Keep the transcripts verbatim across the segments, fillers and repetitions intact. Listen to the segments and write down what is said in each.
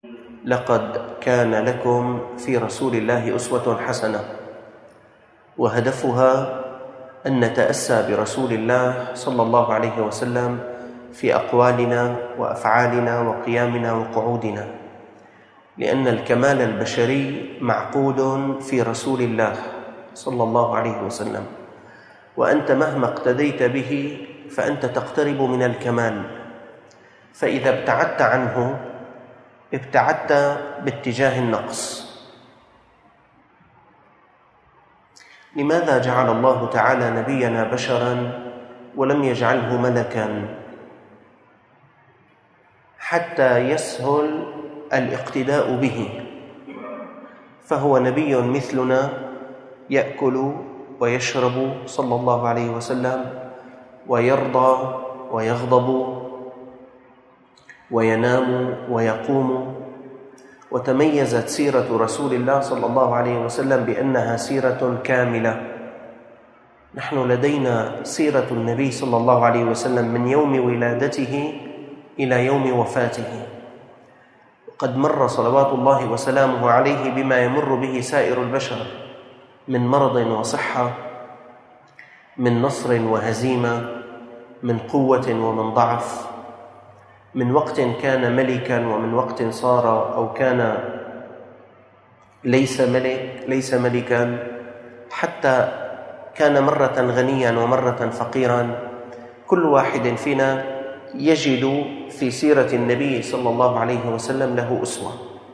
لقد كان لكم في رسول الله أسوة حسنة، وهدفها أن نتأسى برسول الله صلى الله عليه وسلم في أقوالنا وأفعالنا وقيامنا وقعودنا، لأن الكمال البشري معقود في رسول الله صلى الله عليه وسلم، وأنت مهما اقتديت به فأنت تقترب من الكمال، فإذا ابتعدت عنه ابتعدت باتجاه النقص. لماذا جعل الله تعالى نبينا بشرا ولم يجعله ملكا؟ حتى يسهل الاقتداء به، فهو نبي مثلنا يأكل ويشرب صلى الله عليه وسلم، ويرضى ويغضب وينام ويقوم. وتميزت سيرة رسول الله صلى الله عليه وسلم بأنها سيرة كاملة. نحن لدينا سيرة النبي صلى الله عليه وسلم من يوم ولادته إلى يوم وفاته، وقد مر صلوات الله وسلامه عليه بما يمر به سائر البشر من مرض وصحة، من نصر وهزيمة، من قوة ومن ضعف، من وقت كان ملكا ومن وقت صار أو كان ليس ملك ليس ملكا، حتى كان مرة غنيا ومرة فقيرا. كل واحد فينا يجد في سيرة النبي صلى الله عليه وسلم له أسوة.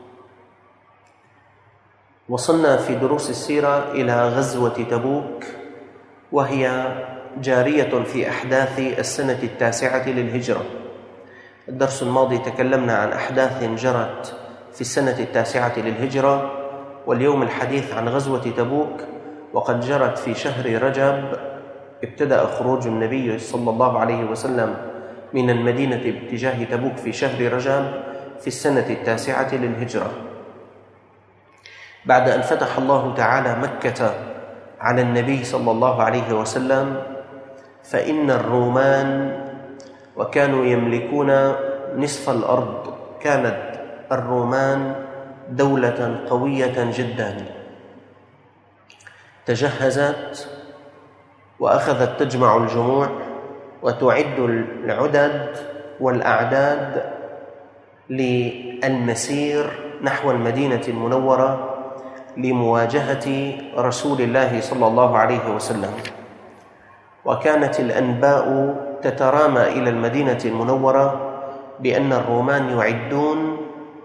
وصلنا في دروس السيرة إلى غزوة تبوك، وهي جارية في أحداث السنة التاسعة للهجرة. الدرس الماضي تكلمنا عن أحداث جرت في السنة التاسعة للهجرة، واليوم الحديث عن غزوة تبوك، وقد جرت في شهر رجب. ابتدأ خروج النبي صلى الله عليه وسلم من المدينة باتجاه تبوك في شهر رجب في السنة التاسعة للهجرة، بعد أن فتح الله تعالى مكة على النبي صلى الله عليه وسلم. فإن الرومان وكانوا يملكون نصف الأرض، كانت الرومان دولة قوية جدا، تجهزت وأخذت تجمع الجموع وتعد العدد والأعداد للمسير نحو المدينة المنورة لمواجهة رسول الله صلى الله عليه وسلم. وكانت الأنباء تترامى إلى المدينة المنورة بأن الرومان يعدون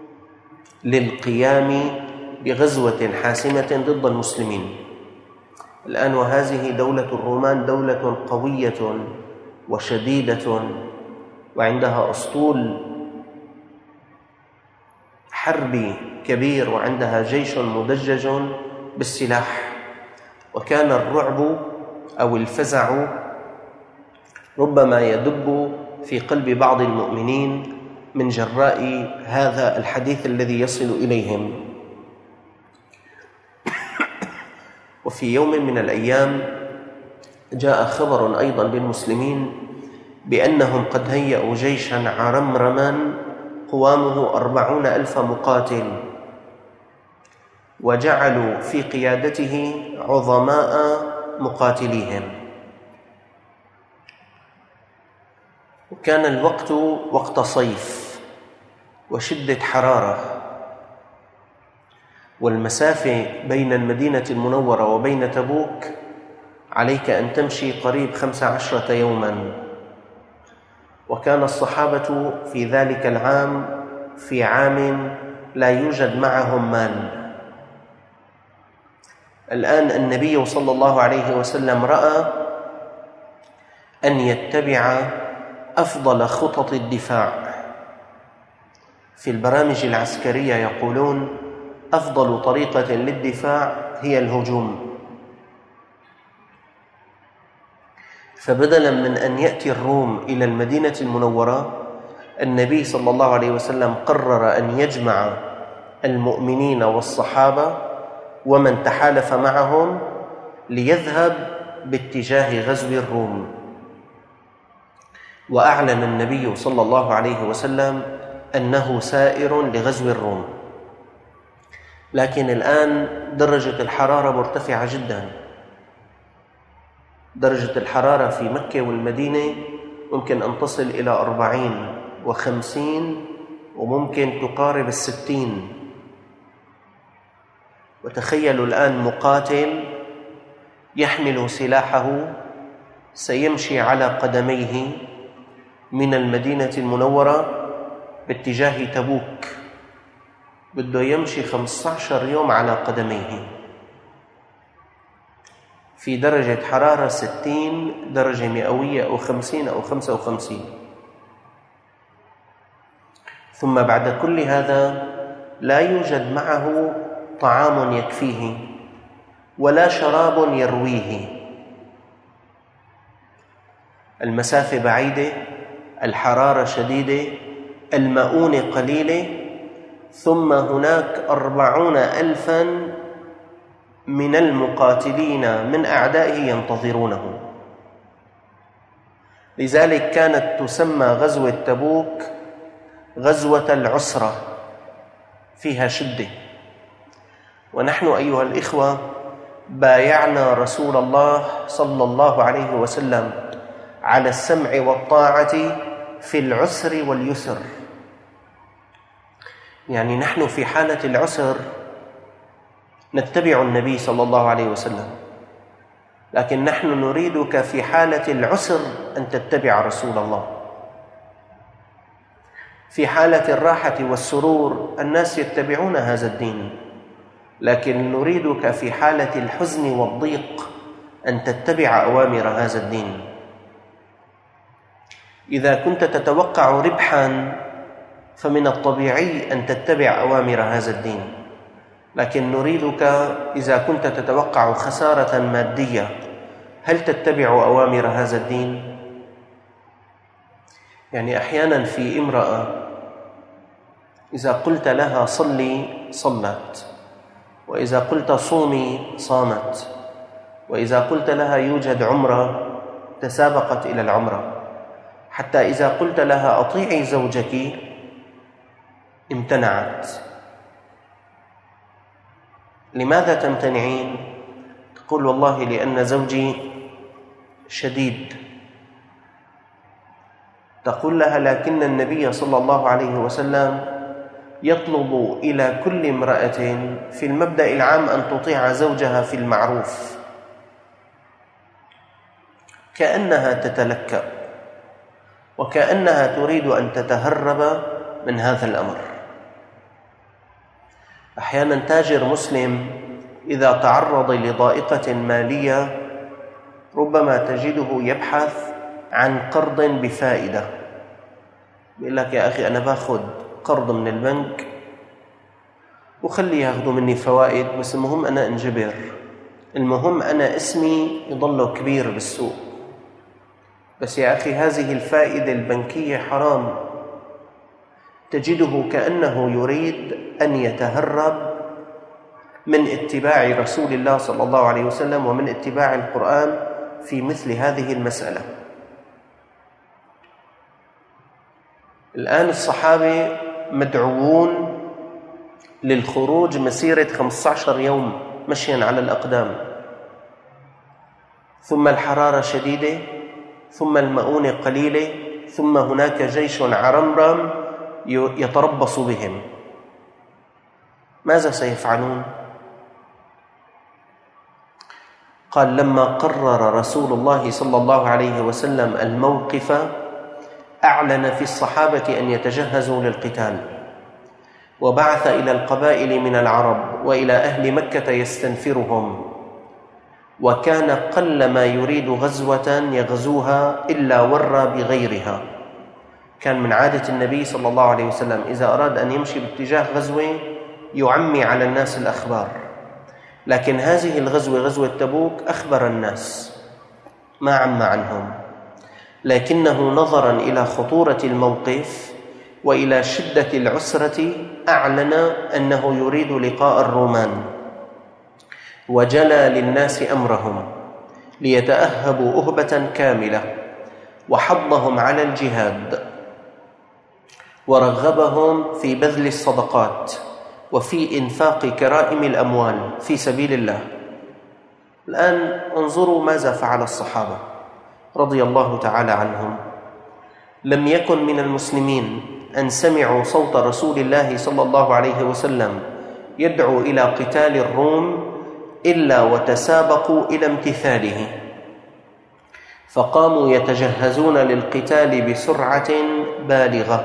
للقيام بغزوة حاسمة ضد المسلمين الآن. وهذه دولة الرومان دولة قوية وشديدة، وعندها أسطول حربي كبير، وعندها جيش مدجج بالسلاح. وكان الرعب أو الفزع ربما يدب في قلب بعض المؤمنين من جراء هذا الحديث الذي يصل إليهم. وفي يوم من الأيام جاء خبر أيضا للمسلمين بأنهم قد هيئوا جيشا عرمرما قوامه أربعون ألف مقاتل، وجعلوا في قيادته عظماء مقاتليهم. وكان الوقت وقت صيف وشدة حرارة، والمسافة بين المدينة المنورة وبين تبوك عليك أن تمشي قريب خمس عشرة يوما. وكان الصحابة في ذلك العام في عام لا يوجد معهم مال. الآن النبي صلى الله عليه وسلم رأى أن يتبع أفضل خطط الدفاع. في البرامج العسكرية يقولون أفضل طريقة للدفاع هي الهجوم. فبدلا من أن يأتي الروم إلى المدينة المنورة، النبي صلى الله عليه وسلم قرر أن يجمع المؤمنين والصحابة ومن تحالف معهم ليذهب باتجاه غزو الروم. وأعلن النبي صلى الله عليه وسلم أنه سائر لغزو الروم، لكن الآن درجة الحرارة مرتفعة جدا. درجة الحرارة في مكة والمدينة ممكن أن تصل إلى أربعين وخمسين وممكن تقارب الستين. وتخيلوا الآن مقاتل يحمل سلاحه سيمشي على قدميه من المدينة المنورة باتجاه تبوك، بده يمشي خمسة عشر يوم على قدميه في درجة حرارة ستين درجة مئوية أو خمسين أو خمسة وخمسين. ثم بعد كل هذا لا يوجد معه طعام يكفيه ولا شراب يرويه. المسافة بعيدة، الحرارة شديدة، المؤونة قليلة، ثم هناك أربعون ألفا من المقاتلين من أعدائه ينتظرونه. لذلك كانت تسمى غزوة تبوك غزوة العسرة، فيها شدة. ونحن أيها الإخوة بايعنا رسول الله صلى الله عليه وسلم على السمع والطاعة في العسر واليسر. يعني نحن في حالة العسر نتبع النبي صلى الله عليه وسلم، لكن نحن نريدك في حالة العسر أن تتبع رسول الله. في حالة الراحة والسرور الناس يتبعون هذا الدين، لكن نريدك في حالة الحزن والضيق أن تتبع أوامر هذا الدين. إذا كنت تتوقع ربحاً فمن الطبيعي أن تتبع أوامر هذا الدين، لكن نريدك إذا كنت تتوقع خسارة مادية هل تتبع أوامر هذا الدين؟ يعني أحياناً في امرأة إذا قلت لها صلي صلت، وإذا قلت صومي صامت، وإذا قلت لها يوجد عمرة تسابقت إلى العمرة، حتى إذا قلت لها أطيعي زوجك امتنعت. لماذا تمتنعين؟ تقول والله لأن زوجي شديد. تقول لها لكن النبي صلى الله عليه وسلم يطلب إلى كل امرأة في المبدأ العام أن تطيع زوجها في المعروف، كأنها تتلكأ وكأنها تريد أن تتهرب من هذا الأمر. أحيانا تاجر مسلم إذا تعرض لضائقة مالية ربما تجده يبحث عن قرض بفائدة. يقول لك يا أخي أنا باخذ قرض من البنك وخلي ياخذوا مني فوائد، بس المهم أنا انجبر، المهم أنا اسمي يضل كبير بالسوق. بس يا أخي هذه الفائدة البنكية حرام. تجده كأنه يريد أن يتهرب من اتباع رسول الله صلى الله عليه وسلم ومن اتباع القرآن في مثل هذه المسألة. الآن الصحابة مدعوون للخروج مسيرة خمسة عشر يوم مشيا على الأقدام، ثم الحرارة شديدة، ثم المؤونة قليلة، ثم هناك جيش عرمرم يتربص بهم. ماذا سيفعلون؟ قال لما قرر رسول الله صلى الله عليه وسلم الموقف أعلن في الصحابة أن يتجهزوا للقتال، وبعث إلى القبائل من العرب وإلى أهل مكة يستنفرهم، وكان قل ما يريد غزوة يغزوها إلا ورى بغيرها. كان من عادة النبي صلى الله عليه وسلم إذا أراد أن يمشي باتجاه غزوة يعمي على الناس الأخبار، لكن هذه الغزوة غزوة تبوك أخبر الناس ما عم عنهم، لكنه نظرا إلى خطورة الموقف وإلى شدة العسرة أعلن أنه يريد لقاء الرومان، وجلى للناس أمرهم ليتأهبوا أهبة كاملة، وحضهم على الجهاد، ورغبهم في بذل الصدقات وفي إنفاق كرائم الأموال في سبيل الله. الآن انظروا ماذا فعل الصحابة رضي الله تعالى عنهم. لم يكن من المسلمين أن سمعوا صوت رسول الله صلى الله عليه وسلم يدعو إلى قتال الروم إلا وتسابقوا إلى امتثاله، فقاموا يتجهزون للقتال بسرعة بالغة.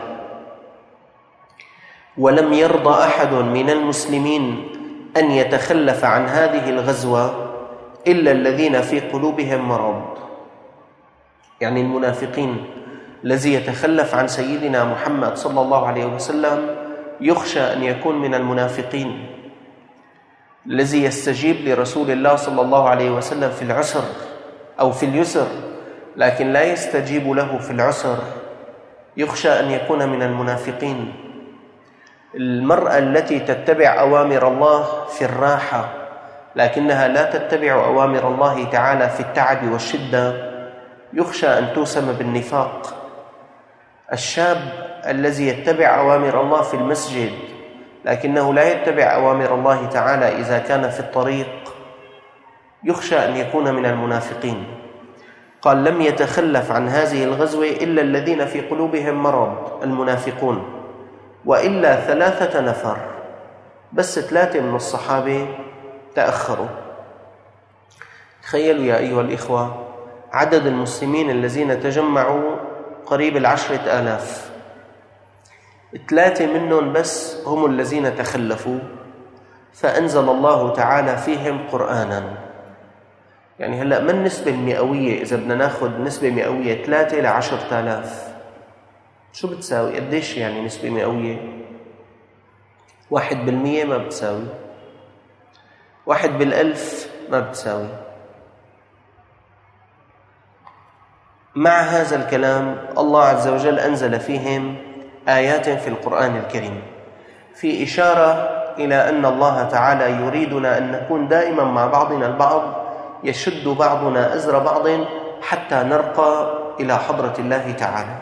ولم يرضى أحد من المسلمين أن يتخلف عن هذه الغزوة إلا الذين في قلوبهم مرض، يعني المنافقين. الذي يتخلف عن سيدنا محمد صلى الله عليه وسلم يخشى أن يكون من المنافقين. الذي يستجيب لرسول الله صلى الله عليه وسلم في العسر أو في اليسر لكن لا يستجيب له في العسر يخشى أن يكون من المنافقين. المرأة التي تتبع أوامر الله في الراحة لكنها لا تتبع أوامر الله تعالى في التعب والشدة يخشى أن توسم بالنفاق. الشاب الذي يتبع أوامر الله في المسجد لكنه لا يتبع أوامر الله تعالى إذا كان في الطريق يخشى أن يكون من المنافقين. قال: لم يتخلف عن هذه الغزوة إلا الذين في قلوبهم مرض، المنافقون، وإلا ثلاثة نفر، بس ثلاثة من الصحابة تأخروا. تخيلوا يا أيها الإخوة عدد المسلمين الذين تجمعوا قريب العشرة آلاف، ثلاثة منهم بس هم الذين تخلفوا، فأنزل الله تعالى فيهم قرآنا. يعني هلأ ما النسبة المئوية إذا بدنا ناخد نسبة مئوية ثلاثة لعشرة آلاف شو بتساوي؟ قديش يعني نسبة مئوية؟ واحد بالمية ما بتساوي، واحد بالألف ما بتساوي. مع هذا الكلام الله عز وجل أنزل فيهم آيات في القرآن الكريم في إشارة إلى أن الله تعالى يريدنا أن نكون دائما مع بعضنا البعض، يشد بعضنا أزر بعض حتى نرقى إلى حضرة الله تعالى.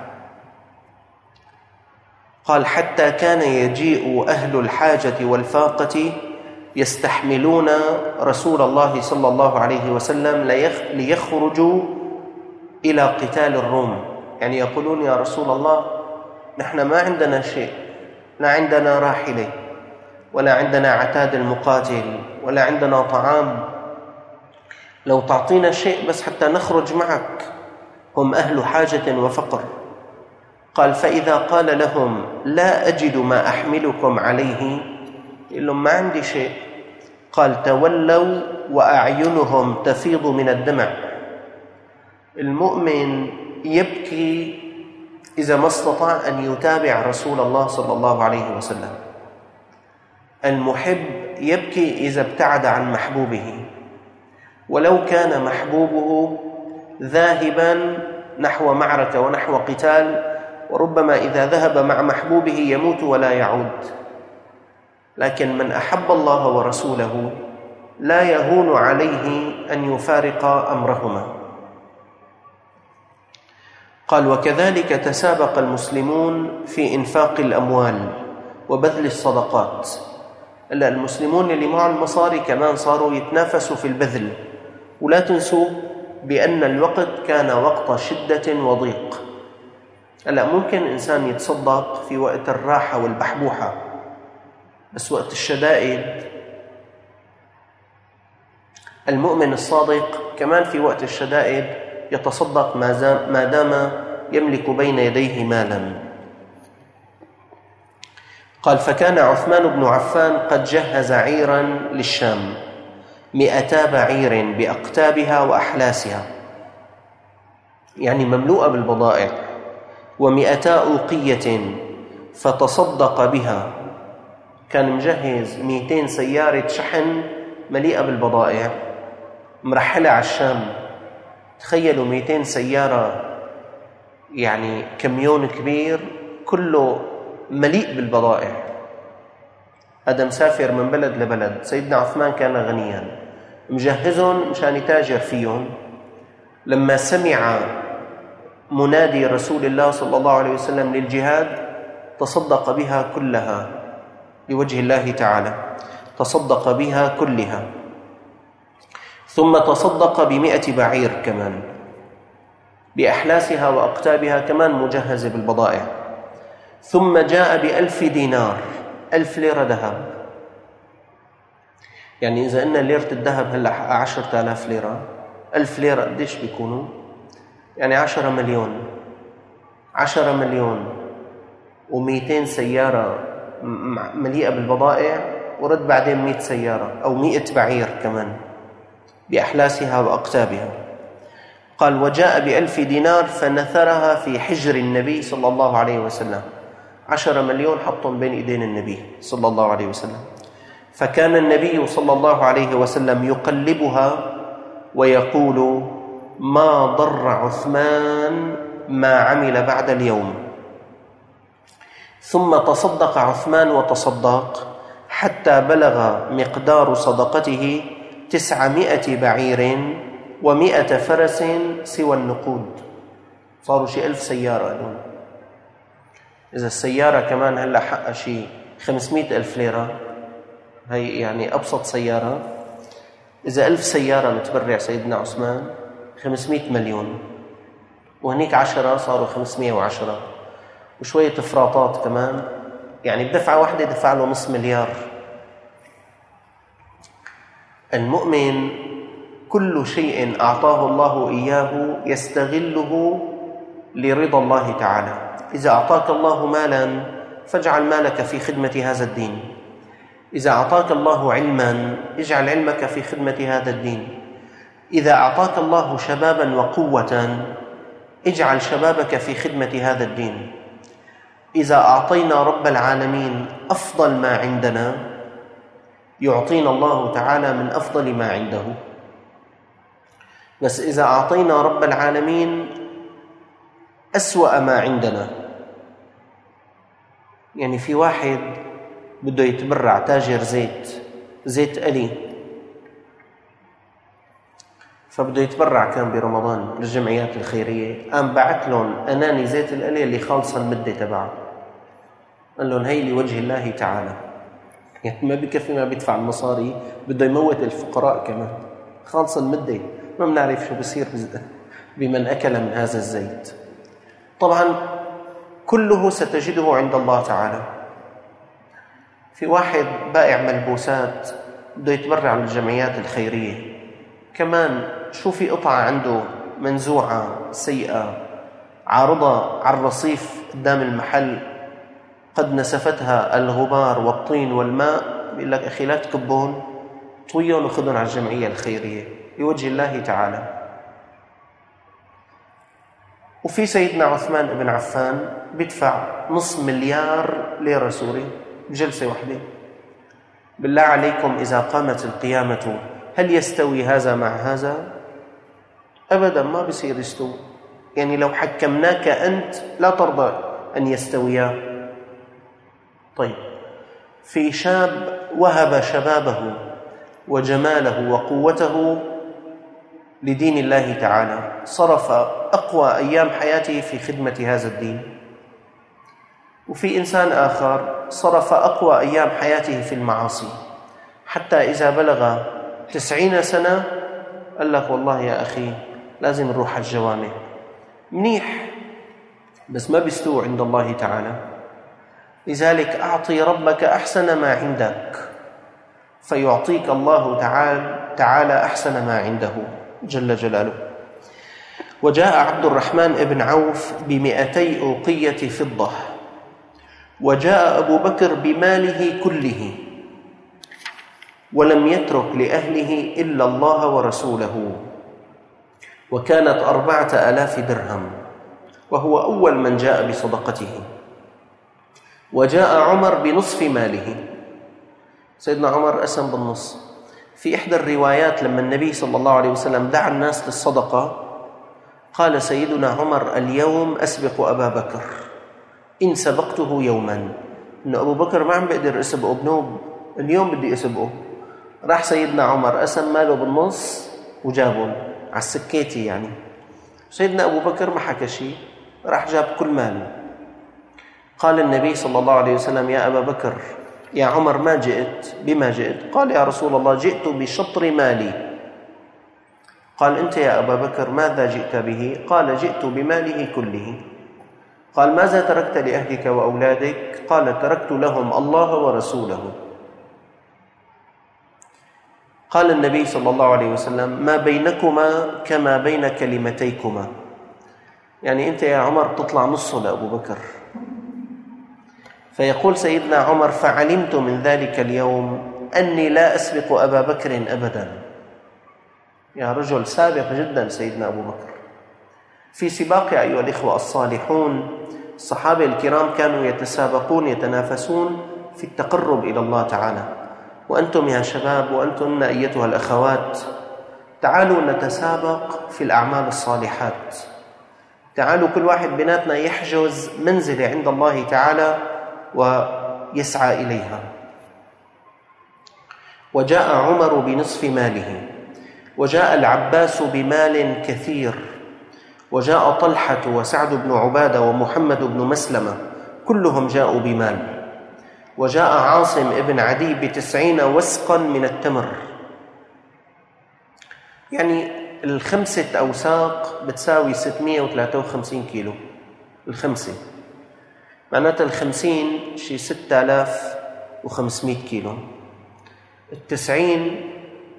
قال: حتى كان يجيء أهل الحاجة والفاقة يستحملون رسول الله صلى الله عليه وسلم ليخرجوا إلى قتال الروم. يعني يقولون: يا رسول الله نحن ما عندنا شيء، لا عندنا راحلة ولا عندنا عتاد المقاتل ولا عندنا طعام، لو تعطينا شيء بس حتى نخرج معك. هم أهل حاجة وفقر. قال: فإذا قال لهم: لا أجد ما أحملكم عليه، يقول لهم: ما عندي شيء. قال: تولوا وأعينهم تفيض من الدمع. المؤمن يبكي إذا ما استطاع أن يتابع رسول الله صلى الله عليه وسلم. المحب يبكي إذا ابتعد عن محبوبه، ولو كان محبوبه ذاهبا نحو معركة ونحو قتال، وربما إذا ذهب مع محبوبه يموت ولا يعود. لكن من أحب الله ورسوله لا يهون عليه أن يفارق أمرهما. قال: وكذلك تسابق المسلمون في إنفاق الأموال وبذل الصدقات. إلا المسلمون اللي معهم المصاري كمان صاروا يتنافسوا في البذل. ولا تنسوا بأن الوقت كان وقت شدة وضيق. هلا ممكن إنسان يتصدق في وقت الراحة والبحبوحة، بس وقت الشدائد المؤمن الصادق كمان في وقت الشدائد يتصدق ما دام يملك بين يديه مالا. قال: فكان عثمان بن عفان قد جهز عيرا للشام، مئتا بعير بأقتابها وأحلاسها، يعني مملوءة بالبضائع، ومئتا أوقية فتصدق بها. كان مجهز مئتين سيارة شحن مليئة بالبضائع مرحلة على الشام. تخيلوا مئتين سيارة، يعني كميون كبير كله مليء بالبضائع. هذا مسافر من بلد لبلد. سيدنا عثمان كان غنيا مجهزهم مشان يتاجر فيهم. لما سمع منادي رسول الله صلى الله عليه وسلم للجهاد تصدق بها كلها لوجه الله تعالى، تصدق بها كلها. ثم تصدق بمئة بعير كمان بأحلاسها وأقتابها كمان مجهزة بالبضائع. ثم جاء بألف دينار، ألف ليرة ذهب. يعني إذا قلنا ليرة الذهب هلأ عشرة آلاف ليرة، ألف ليرة قديش بيكونوا؟ يعني عشرة مليون. عشرة مليون ومئتين سيارة مليئة بالبضائع، ورد بعدين مئة سيارة أو مئة بعير كمان بأحلاسها وأقتابها. قال: وجاء بألف دينار فنثرها في حجر النبي صلى الله عليه وسلم. عشرة مليون حطهم بين إيدين النبي صلى الله عليه وسلم. فكان النبي صلى الله عليه وسلم يقلبها ويقول: ما ضر عثمان ما عمل بعد اليوم. ثم تصدق عثمان وتصدق حتى بلغ مقدار صدقته تسعمائة بعير ومائة فرس سوى النقود. صاروا شيء ألف سيارة لهم. إذا السيارة كمان هلأ حقها شيء خمسمائة ألف ليرة، هي يعني أبسط سيارة. إذا ألف سيارة متبرع سيدنا عثمان خمسمائة مليون، وهنيك عشرة صاروا خمسمائة وعشرة، وشوية إفراطات كمان، يعني بدفعة واحدة دفع له نصف مليار. المؤمن كل شيء أعطاه الله إياه يستغله لرضا الله تعالى. إذا أعطاك الله مالا فاجعل مالك في خدمة هذا الدين. إذا أعطاك الله علما اجعل علمك في خدمة هذا الدين. إذا أعطاك الله شبابا وقوة اجعل شبابك في خدمة هذا الدين. إذا أعطينا رب العالمين أفضل ما عندنا يعطينا الله تعالى من أفضل ما عنده. بس إذا أعطينا رب العالمين أسوأ ما عندنا، يعني في واحد بده يتبرع تاجر زيت زيت قلي، فبده يتبرع كان برمضان للجمعيات الخيرية، قام بعت لهم أناني زيت القلي اللي خالصة المدة تبعه، قال لهم هي لوجه الله تعالى. يعني ما بكفي ما بيدفع المصاري، بده يموت الفقراء كمان، خالصة المدة. ما بنعرف شو بصير بمن أكل من هذا الزيت. طبعا كله ستجده عند الله تعالى. في واحد بائع ملبوسات بده يتبرع للجمعيات الخيرية، كمان شو في قطعة عنده منزوعة سيئة عارضة على الرصيف قدام المحل قد نسفتها الغبار والطين والماء، بيقول لك أخي لا تكبون، طويهم وخذهم على الجمعية الخيرية لوجه الله تعالى. وفي سيدنا عثمان بن عفان بيدفع نصف مليار ليرة سوري بجلسة واحدة. بالله عليكم إذا قامت القيامة هل يستوي هذا مع هذا؟ أبدا ما بيصير يستوي. يعني لو حكمناك أنت لا ترضى أن يستويا. طيب، في شاب وهب شبابه وجماله وقوته لدين الله تعالى، صرف أقوى أيام حياته في خدمة هذا الدين. وفي إنسان آخر صرف أقوى أيام حياته في المعاصي، حتى إذا بلغ تسعين سنة قال لك والله يا أخي لازم نروح الجوامع. منيح، بس ما بيستوى عند الله تعالى. لذلك أعطي ربك أحسن ما عندك فيعطيك الله تعالى تعالى أحسن ما عنده جل جلاله. وجاء عبد الرحمن بن عوف بمئتي أوقية فضة، وجاء أبو بكر بماله كله، ولم يترك لأهله إلا الله ورسوله، وكانت أربعة آلاف درهم، وهو أول من جاء بصدقته. وجاء عمر بنصف ماله، سيدنا عمر أسم بالنص. في إحدى الروايات لما النبي صلى الله عليه وسلم دعا الناس للصدقة قال سيدنا عمر اليوم أسبق أبا بكر إن سبقته يوما، إن أبو بكر ما عم بقدر أسبقه بنوب، اليوم بدي أسبقه. راح سيدنا عمر أسم ماله بالنص وجابهم على السكيتي يعني. سيدنا أبو بكر ما حكى شيء، راح جاب كل ماله. قال النبي صلى الله عليه وسلم: يا أبا بكر، يا عمر، ما جئت؟ بما جئت؟ قال: يا رسول الله، جئت بشطر مالي. قال: أنت يا أبا بكر ماذا جئت به؟ قال: جئت بماله كله. قال: ماذا تركت لأهلك وأولادك؟ قال: تركت لهم الله ورسوله. قال النبي صلى الله عليه وسلم: ما بينكما كما بين كلمتيكما. يعني أنت يا عمر تطلع نصه لأبو بكر. فيقول سيدنا عمر: فعلمت من ذلك اليوم أني لا أسبق أبا بكر أبدا. يا رجل سابق جدا سيدنا أبو بكر في سباق. أيها الإخوة الصالحون، الصحابة الكرام كانوا يتسابقون يتنافسون في التقرب إلى الله تعالى. وأنتم يا شباب، وأنتم أيتها الأخوات، تعالوا نتسابق في الأعمال الصالحات. تعالوا كل واحد بيناتنا يحجز منزلة عند الله تعالى ويسعى إليها. وجاء عمر بنصف ماله، وجاء العباس بمال كثير، وجاء طلحة وسعد بن عبادة ومحمد بن مسلمة، كلهم جاءوا بمال. وجاء عاصم ابن عدي بتسعين وسقا من التمر. يعني الخمسة أوساق بتساوي ستمائة وثلاثة وخمسين كيلو. الخمسة معناتها الخمسين شي ستة آلاف وخمسمائة كيلو. التسعين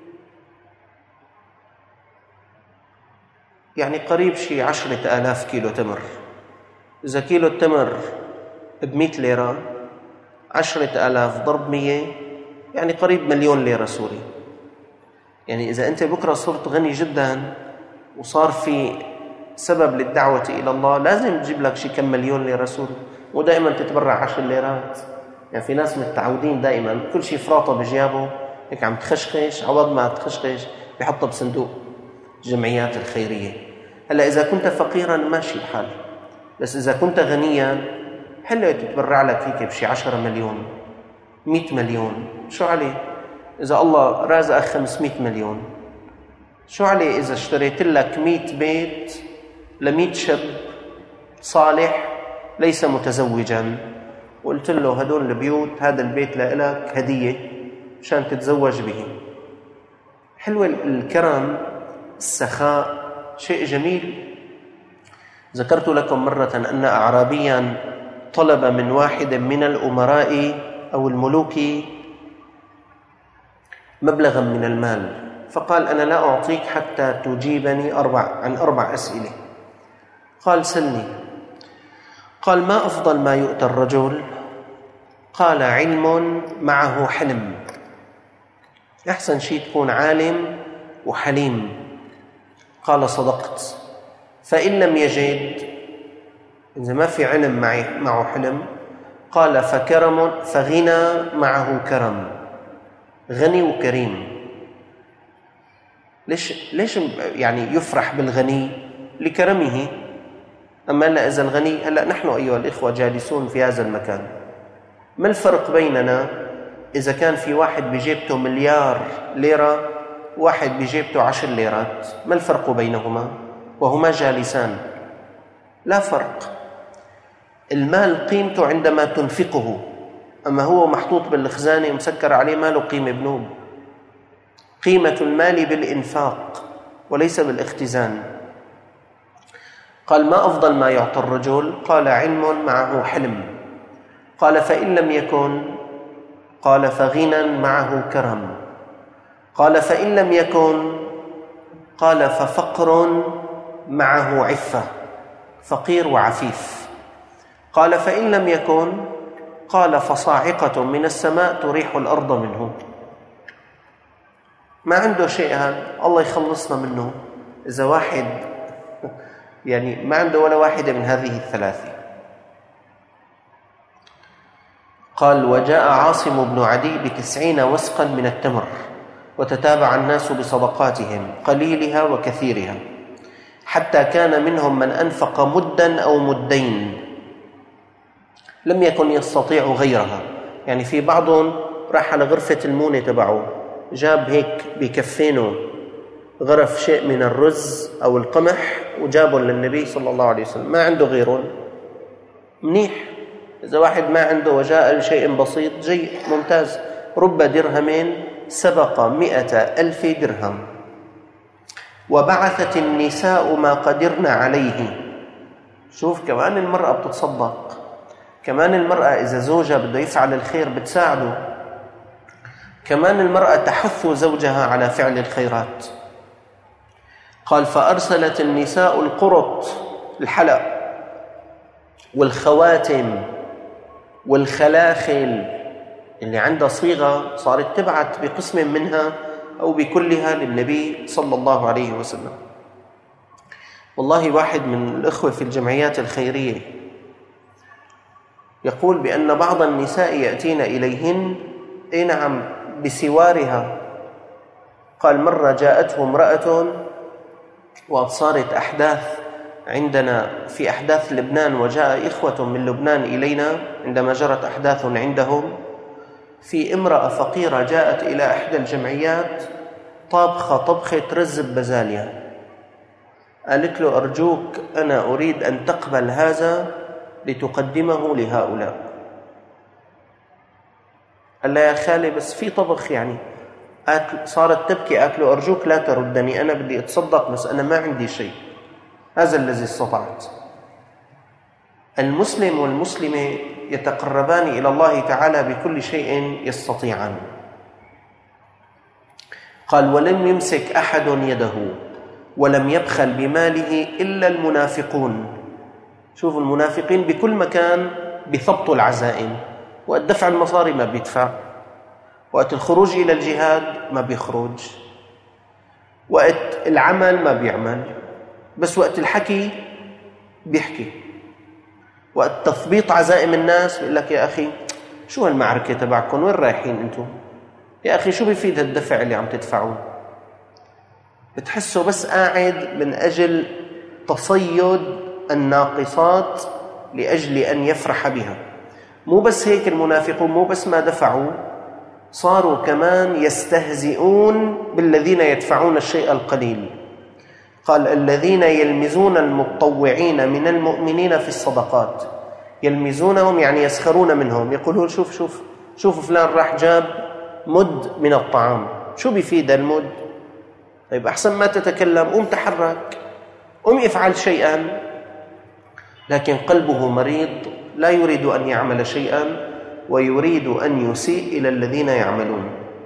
يعني قريب شي عشرة آلاف كيلو تمر. إذا كيلو التمر بمئة ليرة، عشرة آلاف ضرب مية يعني قريب مليون ليرة سوري. يعني إذا أنت بكرة صرت غني جدا وصار في سبب للدعوة إلى الله، لازم تجيب لك شي كم مليون ليرة سوري، ودائما تتبرع عشر ليرات. يعني في ناس متعودين دائما كل شي فراطة بجيابه هيك عم تخشخش، عوض ما تخشخش بيحطها بصندوق الجمعيات الخيرية. هلا إذا كنت فقيرا ماشي الحال، بس إذا كنت غنيا حلو تتبرع لك هيك بشي عشرة مليون، مئة مليون، شو عليه؟ إذا الله رازقك خمسمائة مليون، شو عليه إذا اشتريت لك مئة بيت لمئة شاب صالح ليس متزوجا، وقلت له هدول البيوت، هذا البيت لك هدية عشان تتزوج به. حلو الكرم، السخاء شيء جميل. ذكرت لكم مرة أن أعرابيا طلب من واحد من الأمراء أو الملوك مبلغا من المال، فقال: أنا لا أعطيك حتى تجيبني أربع عن أربع أسئلة. قال: سلني. قال: ما أفضل ما يؤتى الرجل؟ قال: علم معه حلم. أحسن شيء تكون عالم وحليم. قال: صدقت. فإن لم يجد، إذا ما في علم معه حلم، قال: فكرم فغنى معه كرم. غني وكريم. ليش ليش يعني يفرح بالغني؟ لكرمه. أما هلا إذا الغني، هلا نحن أيها الإخوة جالسون في هذا المكان، ما الفرق بيننا إذا كان في واحد بجيبته مليار ليرة وواحد بجيبته عشر ليرات؟ ما الفرق بينهما وهما جالسان؟ لا فرق. المال قيمته عندما تنفقه، أما هو محطوط بالخزانة ومسكر عليه ما له قيمة بنوب. قيمة المال بالإنفاق وليس بالاختزان. قال: ما أفضل ما يعطى الرجل؟ قال: علم معه حلم. قال: فإن لم يكن؟ قال: فغنى معه كرم. قال: فإن لم يكن؟ قال: ففقر معه عفة، فقير وعفيف. قال: فإن لم يكن؟ قال: فصاعقة من السماء تريح الأرض منه. ما عنده شيء هذا، الله يخلصنا منه. إذا واحد يعني ما عنده ولا واحدة من هذه الثلاثة. قال: وجاء عاصم بن عدي بتسعين وسقا من التمر، وتتابع الناس بصدقاتهم قليلها وكثيرها، حتى كان منهم من أنفق مدا أو مدين لم يكن يستطيع غيرها. يعني في بعضهم راح على غرفة المونة تبعه، جاب هيك بكفينه غرف شيء من الرز أو القمح وجابه للنبي صلى الله عليه وسلم، ما عنده غيرهم، منيح. إذا واحد ما عنده وجاء لشيء بسيط جيد ممتاز. رب درهم سبق مئة ألف درهم. وبعثت النساء ما قدرن عليه. شوف كمان المرأة بتتصدق، كمان المرأة إذا زوجها بده يفعل الخير بتساعده، كمان المرأة تحث زوجها على فعل الخيرات. قال فأرسلت النساء القرط الحلق والخواتم والخلاخل اللي عندها صيغة صارت تبعت بقسم منها أو بكلها للنبي صلى الله عليه وسلم. والله واحد من الأخوة في الجمعيات الخيرية يقول بأن بعض النساء يأتين إليهن أي نعم بسوارها. قال مرة جاءته امرأة وصارت أحداث عندنا في أحداث لبنان، وجاء إخوة من لبنان إلينا عندما جرت أحداث عندهم. في امرأة فقيرة جاءت إلى إحدى الجمعيات طابخة طبخة رز ببازاليا. قالت له أرجوك أنا أريد أن تقبل هذا لتقدمه لهؤلاء. قال لها يا خالي بس في طبخ يعني. صارت تبكي، قالت له أرجوك لا تردني، أنا بدي أتصدق بس أنا ما عندي شيء، هذا الذي استطعت. المسلم والمسلمة يتقربان إلى الله تعالى بكل شيء يستطيعان. قال ولم يمسك أحد يده ولم يبخل بماله إلا المنافقون. شوفوا المنافقين بكل مكان بثبطوا العزائم، وقت دفع المصاري ما بيدفع، وقت الخروج إلى الجهاد ما بيخرج، وقت العمل ما بيعمل، بس وقت الحكي بيحكي، وقت تثبيط عزائم الناس بيقول لك يا أخي شو هالمعركة تبعكم، وين رايحين أنتم؟ يا أخي شو بيفيد هالدفع اللي عم تدفعوه؟ بتحسوا بس قاعد من أجل تصيد الناقصات لأجل أن يفرح بها. مو بس هيك، المنافقون مو بس ما دفعوا، صاروا كمان يستهزئون بالذين يدفعون الشيء القليل. قال الذين يلمزون المتطوعين من المؤمنين في الصدقات. يلمزونهم يعني يسخرون منهم، يقولون شوف شوف شوف فلان راح جاب مد من الطعام، شو بيفيد المد؟ طيب أحسن ما تتكلم، قم تحرك، قم افعل شيئا. لكن قلبه مريض لا يريد أن يعمل شيئا ويريد أن يسيء إلى الذين يعملون.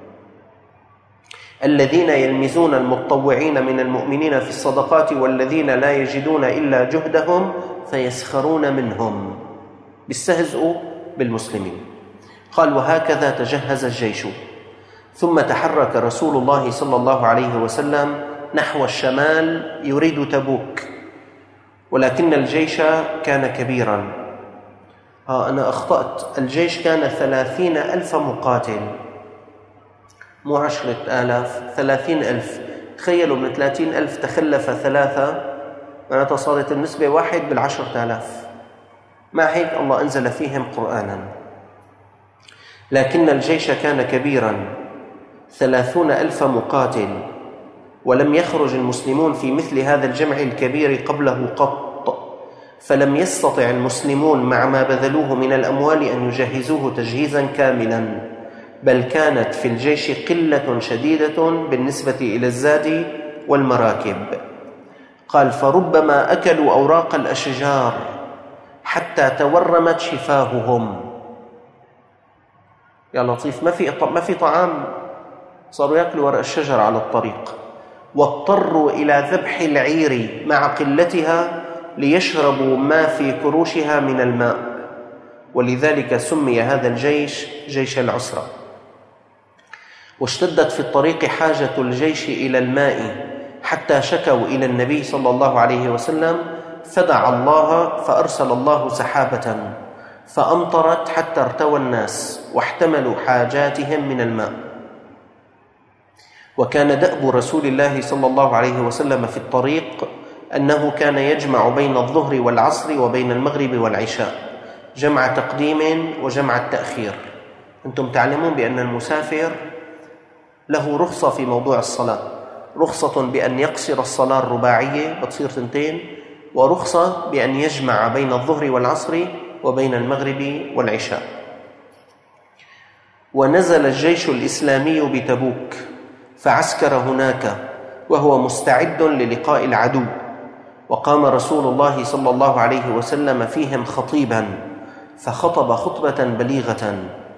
الذين يلمزون المتطوعين من المؤمنين في الصدقات والذين لا يجدون إلا جهدهم فيسخرون منهم، بيستهزئوا بالمسلمين. قال وهكذا تجهز الجيش، ثم تحرك رسول الله صلى الله عليه وسلم نحو الشمال يريد تبوك، ولكن الجيش كان كبيرا. آه أنا أخطأت، الجيش كان ثلاثين ألف مقاتل، مو عشرة آلاف، ثلاثين ألف. تخيلوا من ثلاثين ألف تخلف ثلاثة، معناتها صارت النسبة واحد بالعشرة آلاف. مع هيك الله أنزل فيهم قرآنا. لكن الجيش كان كبيرا، ثلاثون ألف مقاتل، ولم يخرج المسلمون في مثل هذا الجمع الكبير قبله قط، فلم يستطع المسلمون مع ما بذلوه من الأموال أن يجهزوه تجهيزا كاملا، بل كانت في الجيش قلة شديدة بالنسبة إلى الزاد والمراكب. قال فربما أكلوا أوراق الأشجار حتى تورمت شفاههم. يا لطيف، ما في ما في طعام، صاروا يأكلوا ورق الشجر على الطريق. واضطروا إلى ذبح العير مع قلتها ليشربوا ما في كروشها من الماء، ولذلك سمي هذا الجيش جيش العسرة. واشتدت في الطريق حاجة الجيش إلى الماء حتى شكوا إلى النبي صلى الله عليه وسلم، فدعا الله فأرسل الله سحابة فأمطرت حتى ارتوى الناس واحتملوا حاجاتهم من الماء. وكان دأب رسول الله صلى الله عليه وسلم في الطريق أنه كان يجمع بين الظهر والعصر وبين المغرب والعشاء، جمع تقديم وجمع التأخير. أنتم تعلمون بأن المسافر له رخصة في موضوع الصلاة، رخصة بأن يقصر الصلاة الرباعية بتصير ثنتين، ورخصة بأن يجمع بين الظهر والعصر وبين المغرب والعشاء. ونزل الجيش الإسلامي بتبوك فعسكر هناك وهو مستعد للقاء العدو، وقام رسول الله صلى الله عليه وسلم فيهم خطيبا، فخطب خطبة بليغة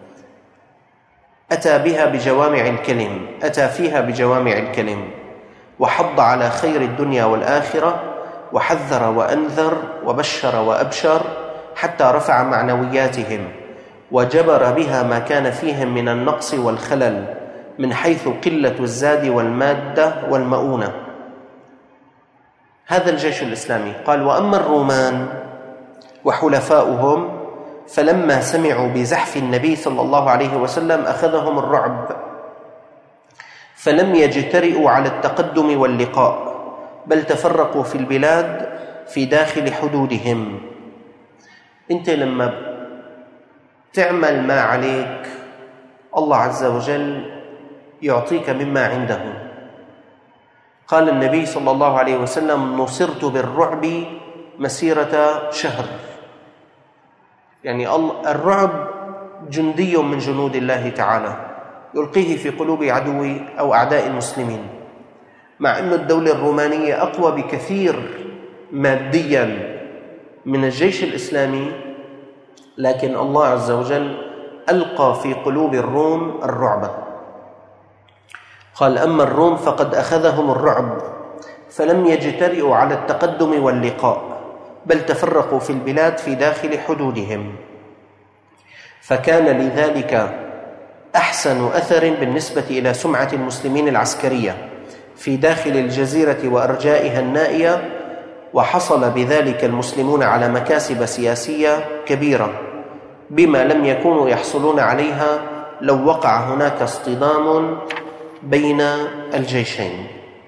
أتى بها بجوامع الكلم أتى فيها بجوامع الكلم وحض على خير الدنيا والآخرة، وحذر وأنذر وبشر وأبشر، حتى رفع معنوياتهم وجبر بها ما كان فيهم من النقص والخلل من حيث قلة الزاد والمادة والمؤونة. هذا الجيش الإسلامي. قال: وأما الرومان وحلفاؤهم فلما سمعوا بزحف النبي صلى الله عليه وسلم أخذهم الرعب، فلم يجترئوا على التقدم واللقاء، بل تفرقوا في البلاد في داخل حدودهم. أنت لما تعمل ما عليك الله عز وجل يعطيك مما عنده. قال النبي صلى الله عليه وسلم: نصرت بالرعب مسيرة شهر. يعني الرعب جندي من جنود الله تعالى يلقيه في قلوب عدو أو أعداء المسلمين، مع أن الدولة الرومانية أقوى بكثير ماديا من الجيش الإسلامي، لكن الله عز وجل ألقى في قلوب الروم الرعب. قال: أما الروم فقد أخذهم الرعب فلم يجترئوا على التقدم واللقاء، بل تفرقوا في البلاد في داخل حدودهم. فكان لذلك أحسن أثر بالنسبة إلى سمعة المسلمين العسكرية في داخل الجزيرة وأرجائها النائية، وحصل بذلك المسلمون على مكاسب سياسية كبيرة بما لم يكونوا يحصلون عليها لو وقع هناك اصطدام بين الجيشين.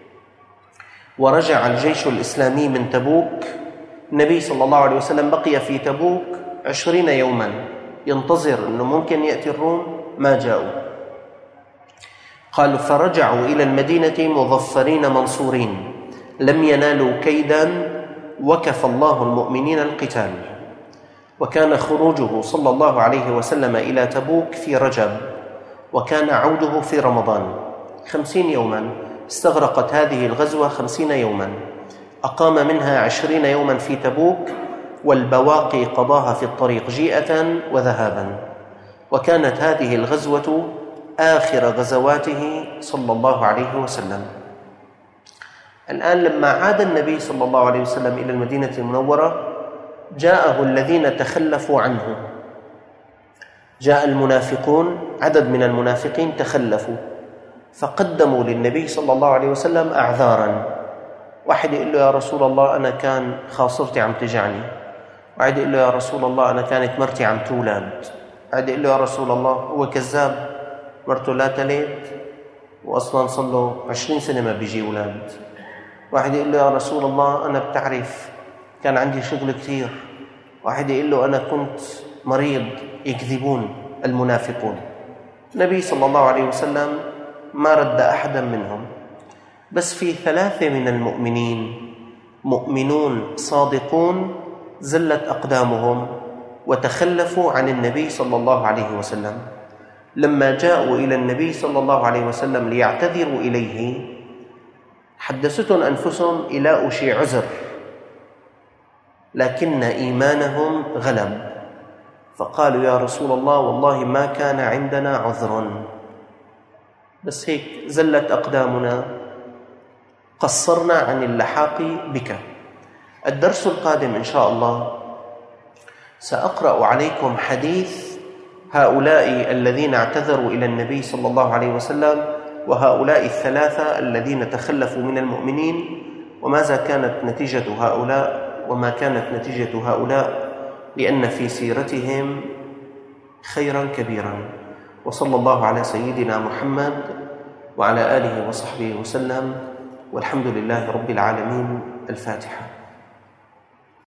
ورجع الجيش الإسلامي من تبوك. النبي صلى الله عليه وسلم بقي في تبوك عشرين يوما ينتظر أنه ممكن يأتي الروم، ما جاءوا. قالوا: فرجعوا إلى المدينة مظفرين منصورين، لم ينالوا كيدا، وكفى الله المؤمنين القتال. وكان خروجه صلى الله عليه وسلم إلى تبوك في رجب، وكان عوده في رمضان. خمسين يوما استغرقت هذه الغزوة، خمسين يوما أقام منها عشرين يوما في تبوك، والبواقي قضاها في الطريق جيئة وذهابا. وكانت هذه الغزوة آخر غزواته صلى الله عليه وسلم. الآن لما عاد النبي صلى الله عليه وسلم إلى المدينة المنورة جاءه الذين تخلفوا عنه، جاء المنافقون، عدد من المنافقين تخلفوا، فقدموا للنبي صلى الله عليه وسلم أعذارا. واحد يقول له: يا رسول الله أنا كان خاصرتي عم تجعني. واحد يقول له: يا رسول الله أنا كانت مرتي عم تولد. واحد يقول له: يا رسول الله هو كذاب، مرته لا تلد وأصلا صار له عشرين سنة ما بيجي أولاد. واحد يقول له: يا رسول الله أنا بتعرف كان عندي شغل كثير. واحد يقول له: أنا كنت مريض. يكذبون المنافقون. النبي صلى الله عليه وسلم ما رد أحدا منهم، بس في ثلاثة من المؤمنين مؤمنون صادقون زلت أقدامهم وتخلفوا عن النبي صلى الله عليه وسلم. لما جاءوا إلى النبي صلى الله عليه وسلم ليعتذروا إليه حدثتهم أنفسهم إلى أشي عذر، لكن إيمانهم غلب، فقالوا: يا رسول الله والله ما كان عندنا عذر، بس هيك زلت أقدامنا، قصرنا عن اللحاق بك. الدرس القادم إن شاء الله سأقرأ عليكم حديث هؤلاء الذين اعتذروا إلى النبي صلى الله عليه وسلم، وهؤلاء الثلاثة الذين تخلفوا من المؤمنين، وماذا كانت نتيجة هؤلاء وما كانت نتيجة هؤلاء، لأن في سيرتهم خيرا كبيرا. وصلى الله على سيدنا محمد وعلى آله وصحبه وسلم، والحمد لله رب العالمين. الفاتحة.